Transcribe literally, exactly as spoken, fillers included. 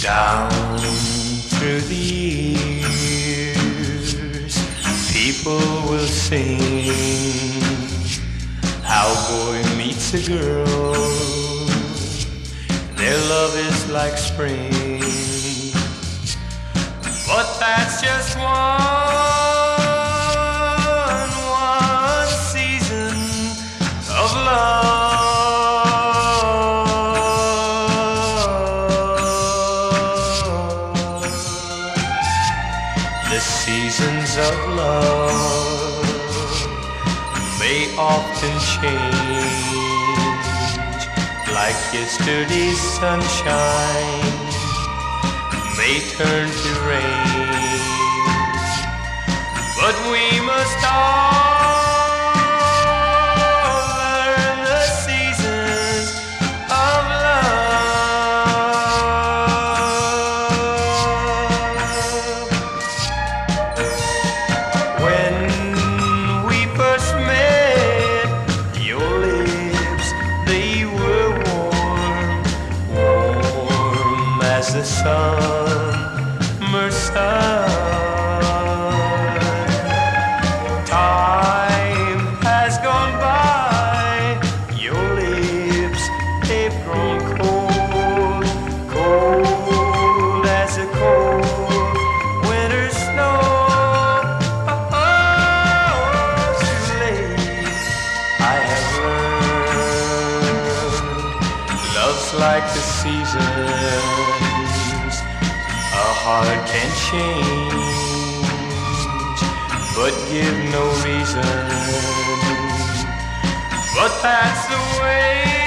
Down through the years, people will sing how a boy meets a girl. Their love is like spring, but that's just one, one season of love. The seasons of love may often change, like yesterday's sunshine may turn to rain, but we must all learn the seasons of love. When we first met, your lips, they were warm, warm as the summer sun. Time has gone by, your lips, they've grown cold, cold as a cold winter snow. Oh, too late, I have learned love's like the seasons, a heart can change, but give no reason. But that's the way